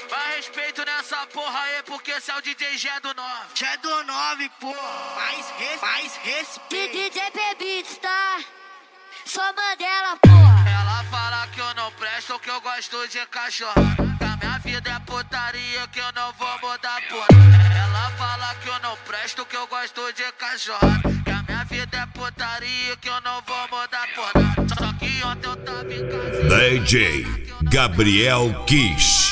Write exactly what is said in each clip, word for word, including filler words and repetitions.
Vai respeito nessa porra aí, porque esse é o D J G do nove. G do nove, pô. Mais, res, mais respeito. D J P-Beats, tá? Só Mandela, porra. Ela fala que eu não presto, que eu gosto de cachorro. Que a minha vida é putaria, que eu não vou mudar, porra. Ela fala que eu não presto, que eu gosto de cachorro. Que a minha vida é putaria, que eu não vou mudar, porra. Só que ontem eu tava em casa. D J Gabriel Kiss.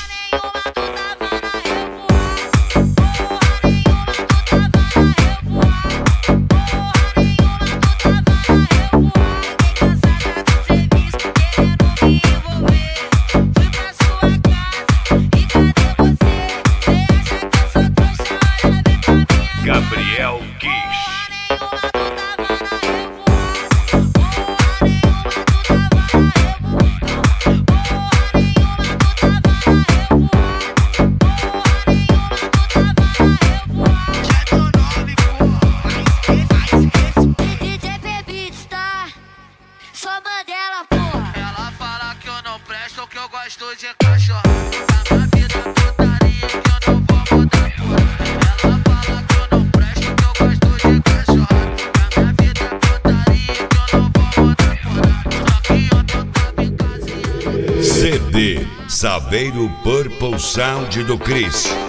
Gabriel Kiss. D J P-Beats, tá? Só Mandela, porra. Ela fala que eu não presto, que eu gosto de cachorro. Que a minha vida é putaria, que eu não vou mudar, porra. Ela fala que eu não presto, que eu gosto de cachorro. Que a minha vida é putaria, que eu não vou mudar, porra. Só que ontem eu tava em casa e ela... C D Saveiro Purple Sound do Chris.